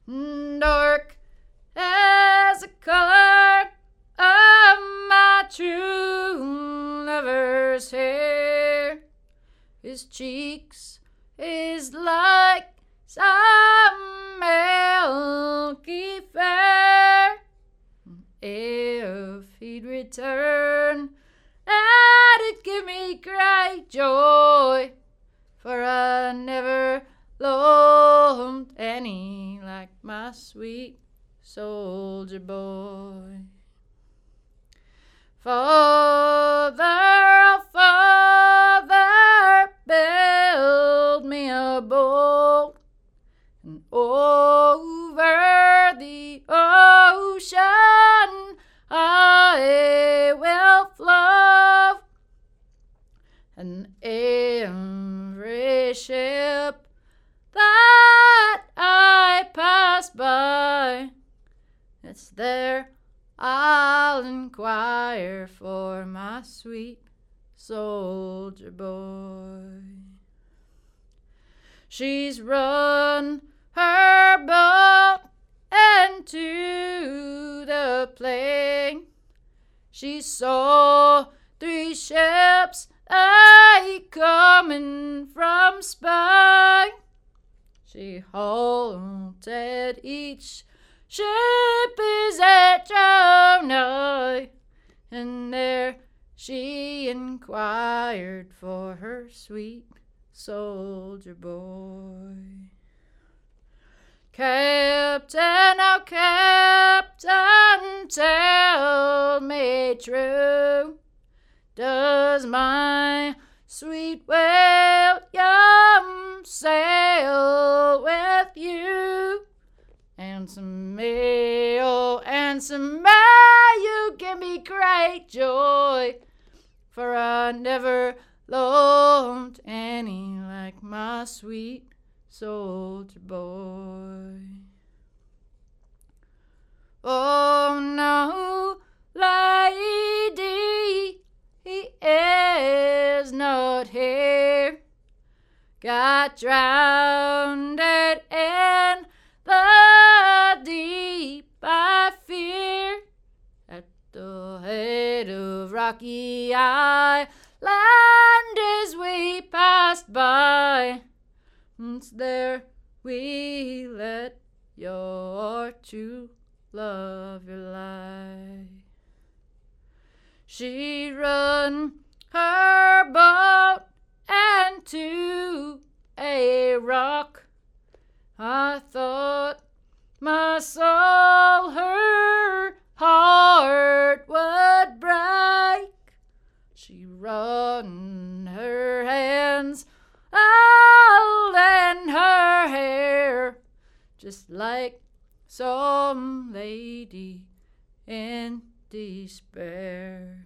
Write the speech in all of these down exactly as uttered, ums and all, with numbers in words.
dark as the color of my true lover's hair. His cheeks is like some milky fair. If he'd return, that'd give me great joy, for I never loved any like my sweet soldier boy. Father, oh Father, build me a boat, and over the ocean I will float, and every ship that I pass by, it's there I'll inquire for my sweet soldier boy. She's run her boat into the plain. She saw three ships a coming from Spain. She halted each ship is at Jonah, and there she inquired for her sweet soldier boy. Captain, oh Captain, tell me true, does my sweet William sail with you? Answer me, oh answer me, you give me great joy, for I never loved any like my sweet soldier boy. Oh no, lady, he is not here, got drowned in the deep, I fear, at the head of Rocky Island as we passed by. It's there we let your true love your lie. She run her boat into a rock. I thought my soul, her heart would break. She run her hands all in her hair, just like some lady in despair.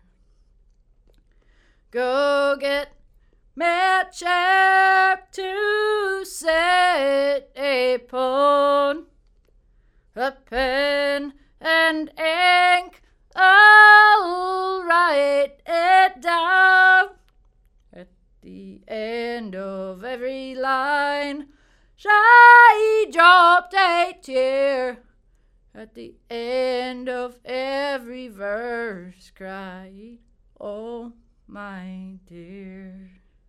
Go get me a chair to sit upon, a pen and ink, I'll write it down. At the end of every line, she dropped a tear. At the end of every verse, cried, oh my dear.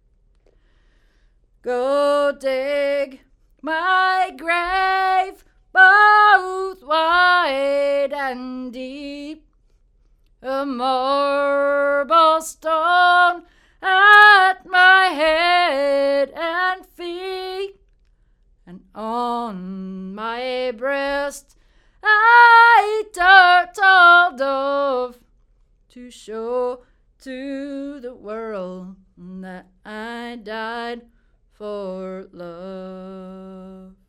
Go dig my grave, both wide and deep, a marble stone at my head and feet, and on my breast a turtle dove, to show to the world that I died for love.